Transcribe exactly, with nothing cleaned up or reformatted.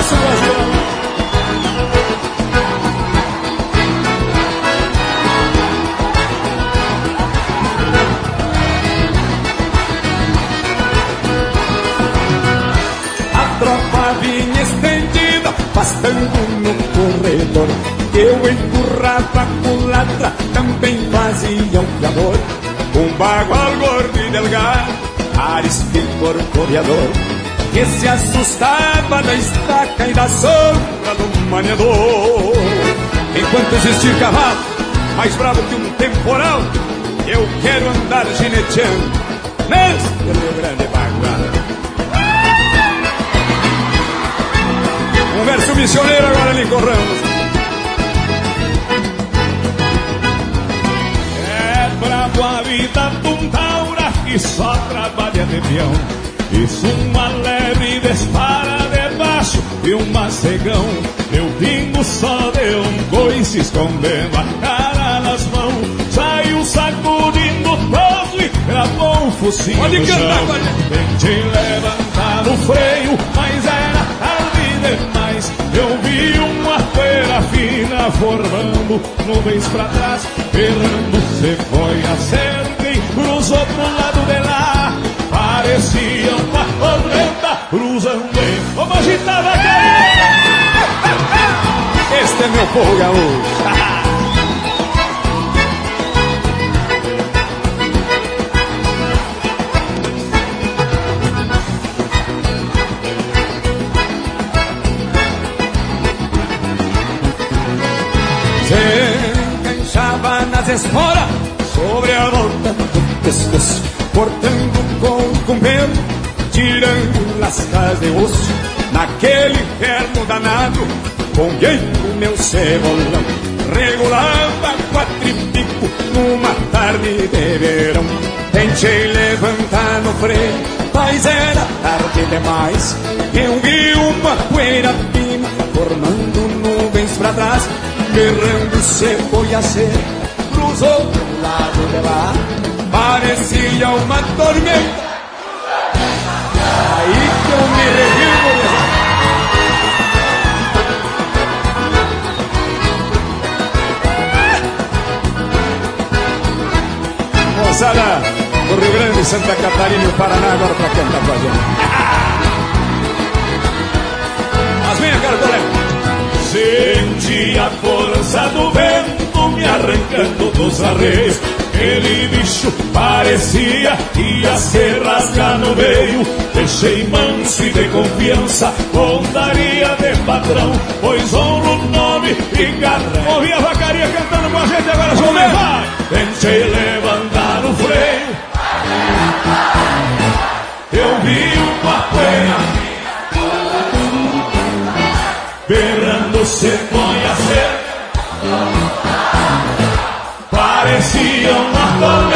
abraço, Brasil. A tropa vinha estendida, pastando no corredor. Eu empurrava a culatra, também fazia o fiador. Um bagual gordo e delgado, arisco e corcoreador, que se assustava da estaca e da sombra do maniador. Enquanto existir cavalo mais bravo que um temporal, eu quero andar gineteando nesse Rio Grande bagual. Um verso missioneiro agora, Lincoln Ramos. Bravo a vida de um taura que só trabalha de peão. Isso uma lebre dispara debaixo de um macegão. Meu pingo só deu um coice escondendo a cara nas mãos. Saiu sacudindo todo e gravou o focinho pode no cantar, chão. Tentei levantar o freio, mas era tarde demais. Eu vi uma poeira fina formando nuvens pra trás. Errando, cê foi acertei, cruzou pro lado de lá. Parecia uma tormenta cruzando em... Vamos agitar, vai cair! Este é meu povo gaúcho. Nas esporas, sobre a volta do pescoço, cortando com o pelo, tirando lascas de osso. Naquele inferno danado, ponguei o meu cebolão, regulava quatripico numa tarde de verão. Tentei levantar no freio, mas era tarde demais. Eu vi uma poeira fina formando nuvens pra trás. Berrando se foi a ser, cruzou do lado de lá. Parecia uma tormenta. Aí que eu me revivo. Moçada do Rio Grande, Santa Catarina e o Paraná agora pra cantar com a gente. Mas venha, cara, colega. Senti a força do vento me arrancando dos arreios. Aquele bicho parecia que ia se rasgar no meio. Deixei manso e de confiança, pontaria de patrão, pois honro o nome e garrão. Ouvi a vacaria cantando com a gente agora, João Neves. Tentei levantar o freio, eu vi uma poeira berrando cegonha seca, parecia uma tormenta.